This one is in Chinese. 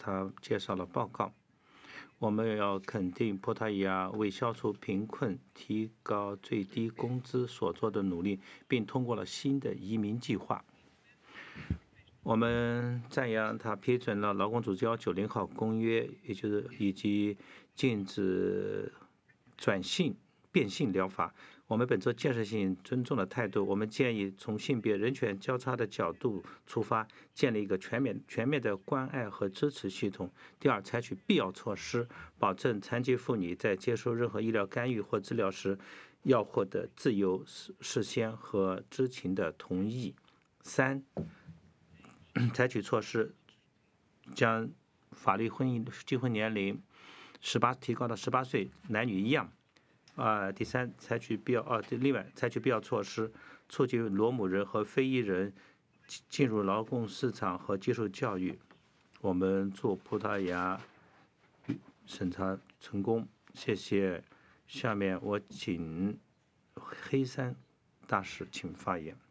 他介绍了报告。我们要肯定葡萄牙为消除贫困、提高最低工资所做的努力，并通过了新的移民计划。我们赞扬他批准了劳工组织190号公约，也就是以及禁止变性疗法。我们本着建设性尊重的态度，我们建议从性别人权交叉的角度出发，建立一个全面的关爱和支持系统。第二，采取必要措施，保证残疾妇女在接受任何医疗干预或治疗时，要获得自由事先和知情的同意。三，采取措施，将法律结婚年龄提高到18岁，男女一样。第三，另外采取必要措施，促进罗姆人和非裔人进入劳动市场和接受教育。我们祝葡萄牙审查成功，谢谢。下面我请黑山大使请发言。